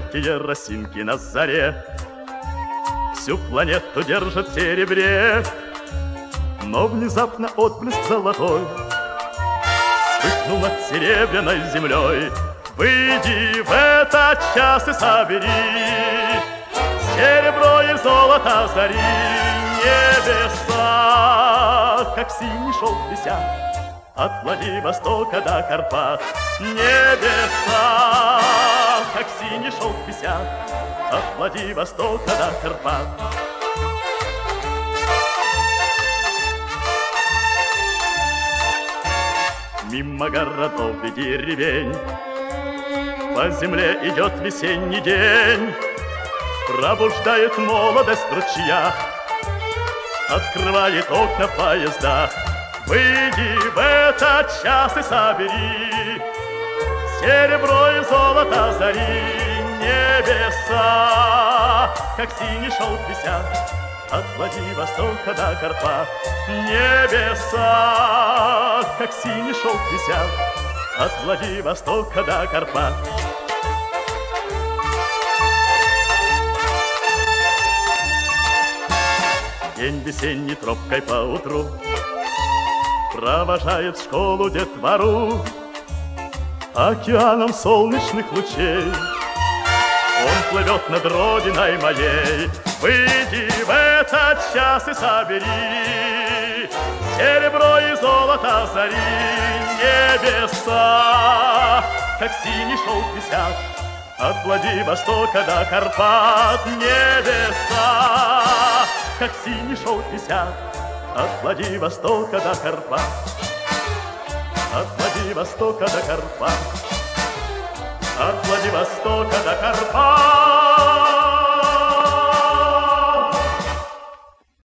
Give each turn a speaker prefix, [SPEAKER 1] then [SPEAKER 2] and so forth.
[SPEAKER 1] мелкие росинки на заре всю планету держат в серебре. Но внезапно отблеск золотой вспыхнул над серебряной землей. Выйди в этот час и собери серебро и золото зари. Небеса, как синий шелк, висят от Владивостока до Карпат. Небеса, как синий шелк, висят от Владивостока до Карпат. Мимо городов и деревень по земле идет весенний день, пробуждает молодость в ручьях, открывает окна в поездах. Выйди в этот час и собери серебро и золото зари. Небеса, как синий шелк, висят от Владивостока до Карпат. Небеса, как синий шелк, висят от Владивостока до Карпат. День весенний тропкой поутру провожает в школу детвору океаном солнечных лучей. Он плывет над родиной моей. Выйди в этот час и собери серебро и золото зари. Небеса, как синий шелк, висят от Владивостока до Карпат. Небеса, как синий шелк, висят от Владивостока до Карпат. От Владивостока до Карпат. От Владивостока до Карпат.